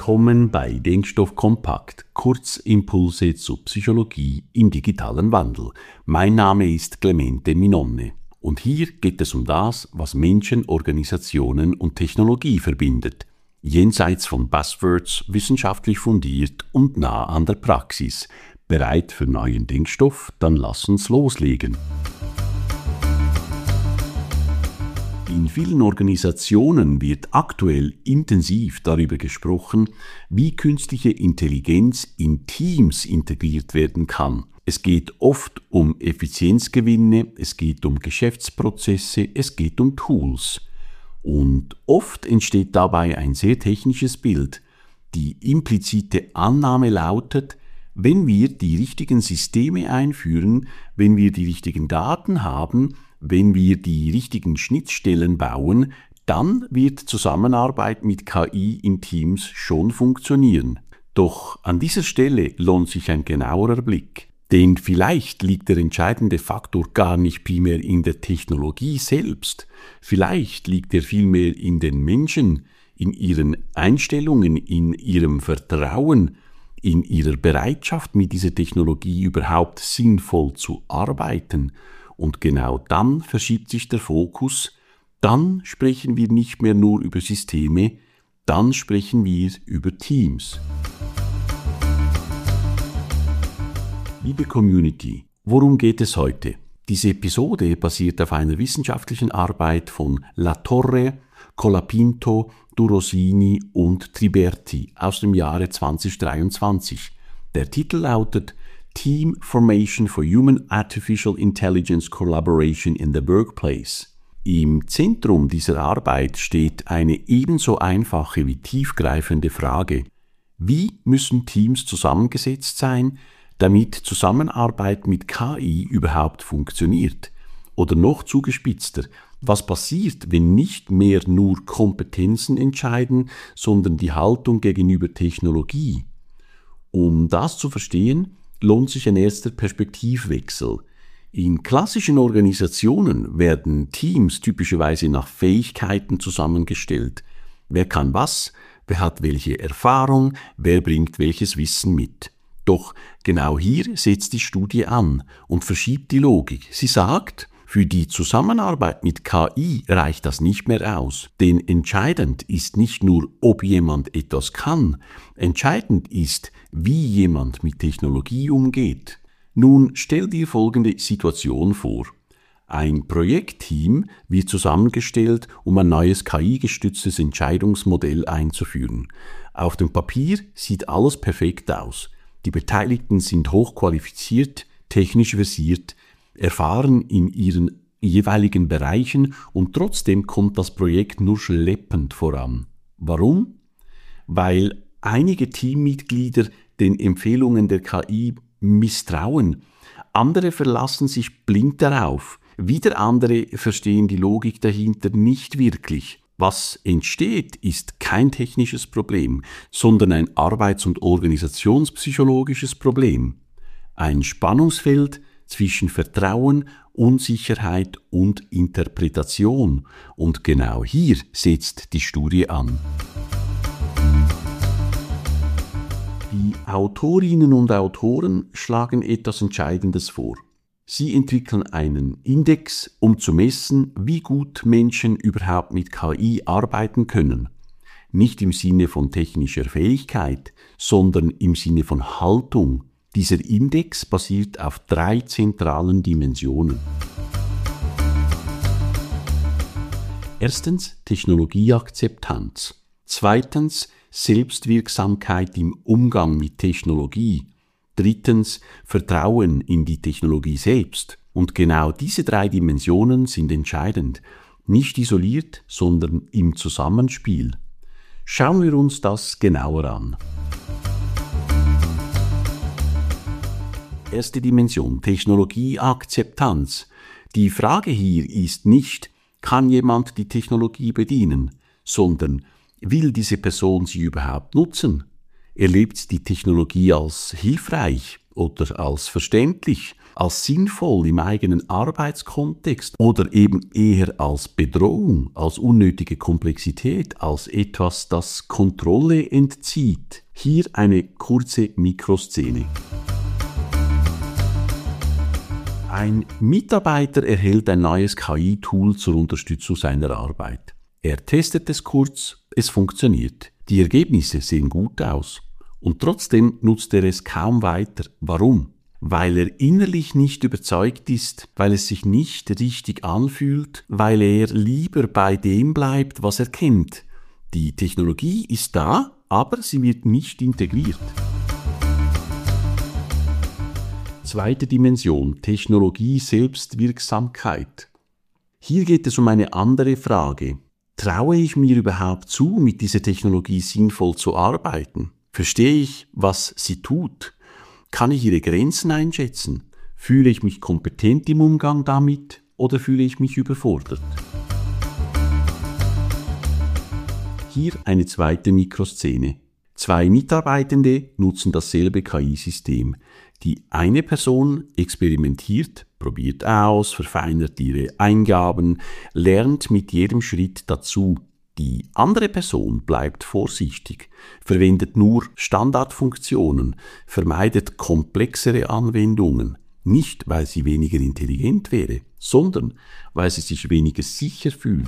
Willkommen bei Denkstoff Kompakt, Kurzimpulse zur Psychologie im digitalen Wandel. Mein Name ist Clemente Minonne und hier geht es um das, was Menschen, Organisationen und Technologie verbindet. Jenseits von Buzzwords, wissenschaftlich fundiert und nah an der Praxis. Bereit für neuen Denkstoff? Dann lass uns loslegen. In vielen Organisationen wird aktuell intensiv darüber gesprochen, wie künstliche Intelligenz in Teams integriert werden kann. Es geht oft um Effizienzgewinne, es geht um Geschäftsprozesse, es geht um Tools. Und oft entsteht dabei ein sehr technisches Bild. Die implizite Annahme lautet, wenn wir die richtigen Systeme einführen, wenn wir die richtigen Daten haben, wenn wir die richtigen Schnittstellen bauen, dann wird Zusammenarbeit mit KI in Teams schon funktionieren. Doch an dieser Stelle lohnt sich ein genauerer Blick. Denn vielleicht liegt der entscheidende Faktor gar nicht primär in der Technologie selbst. Vielleicht liegt er vielmehr in den Menschen, in ihren Einstellungen, in ihrem Vertrauen, in ihrer Bereitschaft, mit dieser Technologie überhaupt sinnvoll zu arbeiten. Und genau dann verschiebt sich der Fokus, dann sprechen wir nicht mehr nur über Systeme, dann sprechen wir über Teams. Liebe Community, worum geht es heute? Diese Episode basiert auf einer wissenschaftlichen Arbeit von Latorre, Colapinto, Durosini und Triberti aus dem Jahre 2023. Der Titel lautet Team Formation for Human-Artificial Intelligence Collaboration in the Workplace. Im Zentrum dieser Arbeit steht eine ebenso einfache wie tiefgreifende Frage. Wie müssen Teams zusammengesetzt sein, damit Zusammenarbeit mit KI überhaupt funktioniert? Oder noch zugespitzter, was passiert, wenn nicht mehr nur Kompetenzen entscheiden, sondern die Haltung gegenüber Technologie? Um das zu verstehen, lohnt sich ein erster Perspektivwechsel. In klassischen Organisationen werden Teams typischerweise nach Fähigkeiten zusammengestellt. Wer kann was? Wer hat welche Erfahrung? Wer bringt welches Wissen mit? Doch genau hier setzt die Studie an und verschiebt die Logik. Sie sagt, für die Zusammenarbeit mit KI reicht das nicht mehr aus, denn entscheidend ist nicht nur, ob jemand etwas kann, entscheidend ist, wie jemand mit Technologie umgeht. Nun stell dir folgende Situation vor. Ein Projektteam wird zusammengestellt, um ein neues KI-gestütztes Entscheidungsmodell einzuführen. Auf dem Papier sieht alles perfekt aus. Die Beteiligten sind hochqualifiziert, technisch versiert, erfahren in ihren jeweiligen Bereichen und trotzdem kommt das Projekt nur schleppend voran. Warum? Weil einige Teammitglieder den Empfehlungen der KI misstrauen, andere verlassen sich blind darauf, wieder andere verstehen die Logik dahinter nicht wirklich. Was entsteht, ist kein technisches Problem, sondern ein arbeits- und organisationspsychologisches Problem. Ein Spannungsfeld zwischen Vertrauen, Unsicherheit und Interpretation. Und genau hier setzt die Studie an. Die Autorinnen und Autoren schlagen etwas Entscheidendes vor. Sie entwickeln einen Index, um zu messen, wie gut Menschen überhaupt mit KI arbeiten können. Nicht im Sinne von technischer Fähigkeit, sondern im Sinne von Haltung. Dieser Index basiert auf 3 zentralen Dimensionen. Erstens Technologieakzeptanz. Zweitens Selbstwirksamkeit im Umgang mit Technologie. Drittens Vertrauen in die Technologie selbst. Und genau diese 3 Dimensionen sind entscheidend. Nicht isoliert, sondern im Zusammenspiel. Schauen wir uns das genauer an. Erste Dimension, Technologieakzeptanz. Die Frage hier ist nicht, kann jemand die Technologie bedienen, sondern will diese Person sie überhaupt nutzen? Erlebt die Technologie als hilfreich oder als verständlich, als sinnvoll im eigenen Arbeitskontext oder eben eher als Bedrohung, als unnötige Komplexität, als etwas, das Kontrolle entzieht? Hier eine kurze Mikroszene. Ein Mitarbeiter erhält ein neues KI-Tool zur Unterstützung seiner Arbeit. Er testet es kurz, es funktioniert. Die Ergebnisse sehen gut aus. Und trotzdem nutzt er es kaum weiter. Warum? Weil er innerlich nicht überzeugt ist, weil es sich nicht richtig anfühlt, weil er lieber bei dem bleibt, was er kennt. Die Technologie ist da, aber sie wird nicht integriert. Zweite Dimension, Technologie Selbstwirksamkeit. Hier geht es um eine andere Frage. Traue ich mir überhaupt zu, mit dieser Technologie sinnvoll zu arbeiten? Verstehe ich, was sie tut? Kann ich ihre Grenzen einschätzen? Fühle ich mich kompetent im Umgang damit oder fühle ich mich überfordert? Hier eine zweite Mikroszene. 2 Mitarbeitende nutzen dasselbe KI-System. Die eine Person experimentiert, probiert aus, verfeinert ihre Eingaben, lernt mit jedem Schritt dazu. Die andere Person bleibt vorsichtig, verwendet nur Standardfunktionen, vermeidet komplexere Anwendungen, nicht weil sie weniger intelligent wäre, sondern weil sie sich weniger sicher fühlt.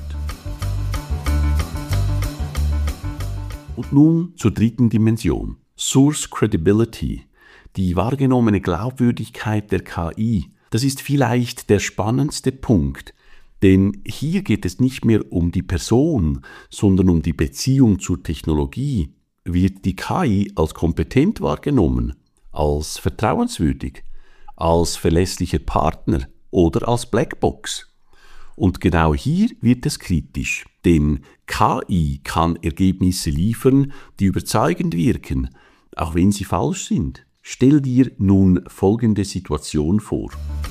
Und nun zur dritten Dimension, Source Credibility, die wahrgenommene Glaubwürdigkeit der KI. Das ist vielleicht der spannendste Punkt. Denn hier geht es nicht mehr um die Person, sondern um die Beziehung zur Technologie. Wird die KI als kompetent wahrgenommen, als vertrauenswürdig, als verlässlicher Partner oder als Blackbox? Und genau hier wird es kritisch, denn KI kann Ergebnisse liefern, die überzeugend wirken, auch wenn sie falsch sind. Stell dir nun folgende Situation vor.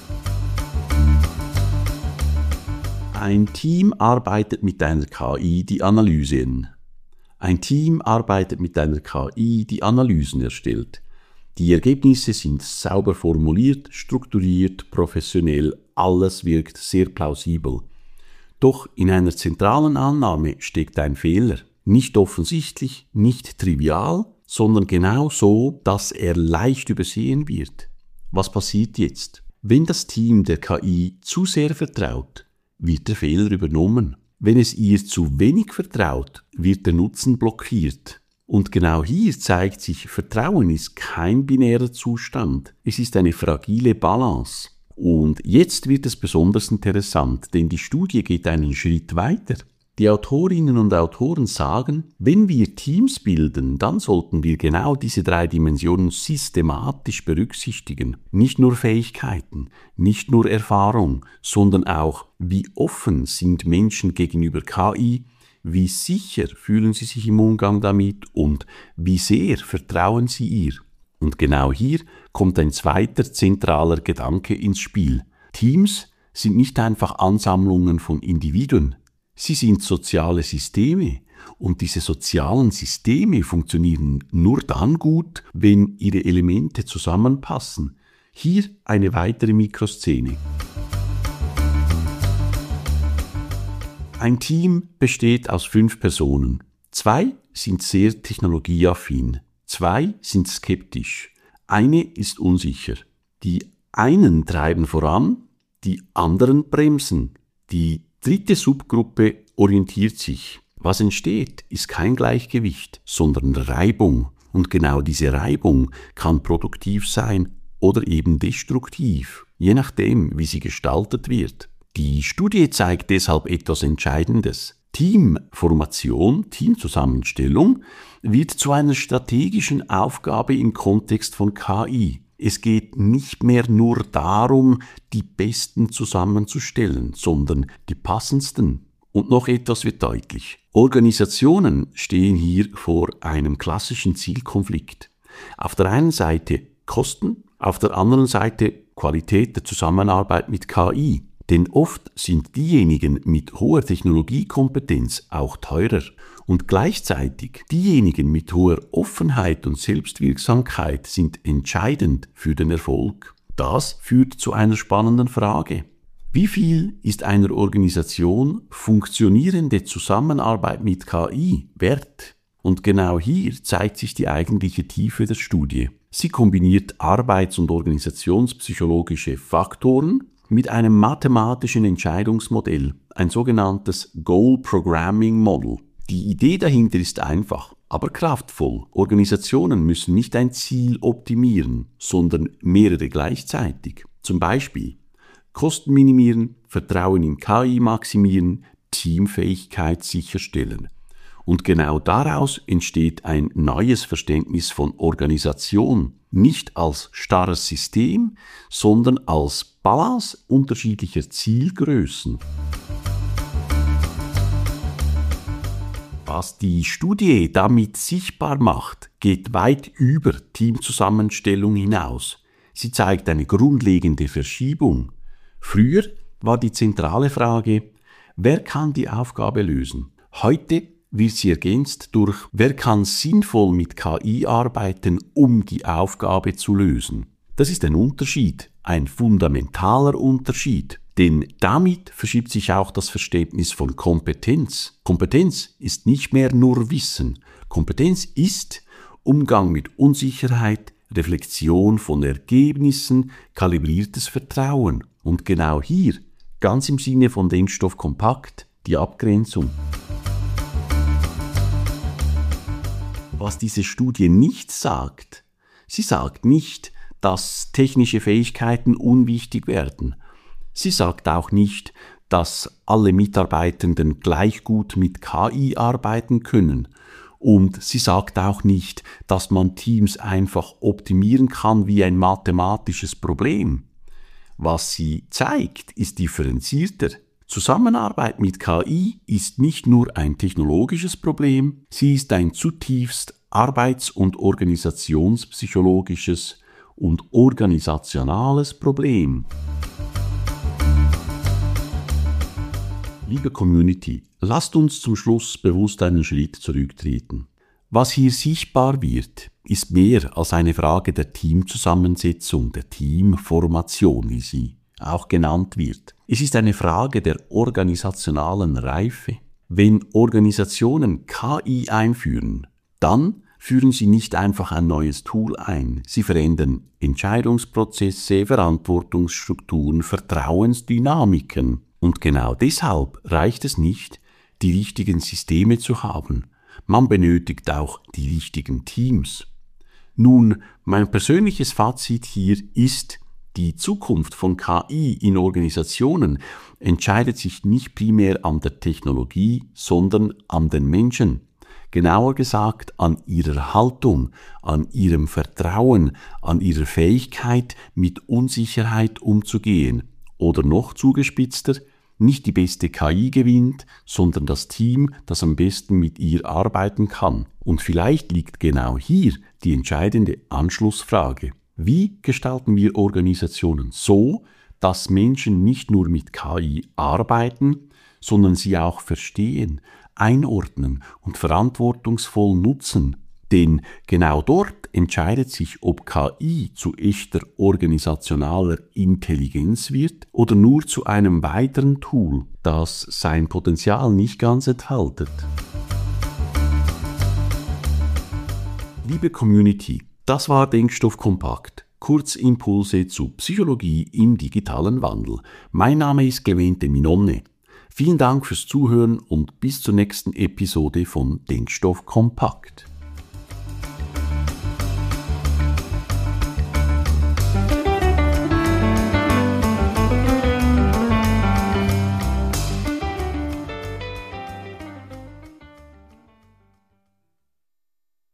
Ein Team arbeitet mit einer KI die Analysen. Ein Team arbeitet mit einer KI, die Analysen erstellt. Die Ergebnisse sind sauber formuliert, strukturiert, professionell, alles wirkt sehr plausibel. Doch in einer zentralen Annahme steckt ein Fehler. Nicht offensichtlich, nicht trivial, sondern genau so, dass er leicht übersehen wird. Was passiert jetzt? Wenn das Team der KI zu sehr vertraut, wird der Fehler übernommen. Wenn es ihr zu wenig vertraut, wird der Nutzen blockiert. Und genau hier zeigt sich, Vertrauen ist kein binärer Zustand. Es ist eine fragile Balance. Und jetzt wird es besonders interessant, denn die Studie geht einen Schritt weiter. Die Autorinnen und Autoren sagen, wenn wir Teams bilden, dann sollten wir genau diese 3 Dimensionen systematisch berücksichtigen. Nicht nur Fähigkeiten, nicht nur Erfahrung, sondern auch, wie offen sind Menschen gegenüber KI, wie sicher fühlen sie sich im Umgang damit und wie sehr vertrauen sie ihr. Und genau hier kommt ein zweiter zentraler Gedanke ins Spiel. Teams sind nicht einfach Ansammlungen von Individuen. Sie sind soziale Systeme und diese sozialen Systeme funktionieren nur dann gut, wenn ihre Elemente zusammenpassen. Hier eine weitere Mikroszene. Ein Team besteht aus 5 Personen. 2 sind sehr technologieaffin, 2 sind skeptisch, eine ist unsicher. Die einen treiben voran, die anderen bremsen. Die dritte Subgruppe orientiert sich. Was entsteht, ist kein Gleichgewicht, sondern Reibung. Und genau diese Reibung kann produktiv sein oder eben destruktiv, je nachdem, wie sie gestaltet wird. Die Studie zeigt deshalb etwas Entscheidendes. Teamformation, Teamzusammenstellung wird zu einer strategischen Aufgabe im Kontext von KI. Es geht nicht mehr nur darum, die Besten zusammenzustellen, sondern die passendsten. Und noch etwas wird deutlich. Organisationen stehen hier vor einem klassischen Zielkonflikt. Auf der einen Seite Kosten, auf der anderen Seite Qualität der Zusammenarbeit mit KI. Denn oft sind diejenigen mit hoher Technologiekompetenz auch teurer und gleichzeitig diejenigen mit hoher Offenheit und Selbstwirksamkeit sind entscheidend für den Erfolg. Das führt zu einer spannenden Frage. Wie viel ist einer Organisation funktionierende Zusammenarbeit mit KI wert? Und genau hier zeigt sich die eigentliche Tiefe der Studie. Sie kombiniert arbeits- und organisationspsychologische Faktoren mit einem mathematischen Entscheidungsmodell, ein sogenanntes Goal Programming Model. Die Idee dahinter ist einfach, aber kraftvoll. Organisationen müssen nicht ein Ziel optimieren, sondern mehrere gleichzeitig. Zum Beispiel Kosten minimieren, Vertrauen in KI maximieren, Teamfähigkeit sicherstellen. Und genau daraus entsteht ein neues Verständnis von Organisation, nicht als starres System, sondern als Balance unterschiedlicher Zielgrößen. Was die Studie damit sichtbar macht, geht weit über Teamzusammenstellung hinaus. Sie zeigt eine grundlegende Verschiebung. Früher war die zentrale Frage, wer kann die Aufgabe lösen? Heute wird sie ergänzt durch, wer kann sinnvoll mit KI arbeiten, um die Aufgabe zu lösen. Das ist ein Unterschied, ein fundamentaler Unterschied, denn damit verschiebt sich auch das Verständnis von Kompetenz. Kompetenz ist nicht mehr nur Wissen. Kompetenz ist Umgang mit Unsicherheit, Reflexion von Ergebnissen, kalibriertes Vertrauen. Und genau hier, ganz im Sinne von Denkstoff Kompakt, die Abgrenzung. Was diese Studie nicht sagt, sie sagt nicht, dass technische Fähigkeiten unwichtig werden. Sie sagt auch nicht, dass alle Mitarbeitenden gleich gut mit KI arbeiten können. Und sie sagt auch nicht, dass man Teams einfach optimieren kann wie ein mathematisches Problem. Was sie zeigt, ist differenzierter. Zusammenarbeit mit KI ist nicht nur ein technologisches Problem, sie ist ein zutiefst arbeits- und organisationspsychologisches und organisationales Problem. Liebe Community, lasst uns zum Schluss bewusst einen Schritt zurücktreten. Was hier sichtbar wird, ist mehr als eine Frage der Teamzusammensetzung, der Teamformation, wie sie auch genannt wird. Es ist eine Frage der organisationalen Reife. Wenn Organisationen KI einführen, dann führen sie nicht einfach ein neues Tool ein. Sie verändern Entscheidungsprozesse, Verantwortungsstrukturen, Vertrauensdynamiken. Und genau deshalb reicht es nicht, die richtigen Systeme zu haben. Man benötigt auch die richtigen Teams. Nun, mein persönliches Fazit hier ist, die Zukunft von KI in Organisationen entscheidet sich nicht primär an der Technologie, sondern an den Menschen. Genauer gesagt an ihrer Haltung, an ihrem Vertrauen, an ihrer Fähigkeit, mit Unsicherheit umzugehen. Oder noch zugespitzter, nicht die beste KI gewinnt, sondern das Team, das am besten mit ihr arbeiten kann. Und vielleicht liegt genau hier die entscheidende Anschlussfrage. Wie gestalten wir Organisationen so, dass Menschen nicht nur mit KI arbeiten, sondern sie auch verstehen, einordnen und verantwortungsvoll nutzen? Denn genau dort entscheidet sich, ob KI zu echter organisationaler Intelligenz wird oder nur zu einem weiteren Tool, das sein Potenzial nicht ganz entfaltet. Liebe Community, das war Denkstoff Kompakt. Kurzimpulse zu Psychologie im digitalen Wandel. Mein Name ist Clemente Minonne. Vielen Dank fürs Zuhören und bis zur nächsten Episode von Denkstoff Kompakt.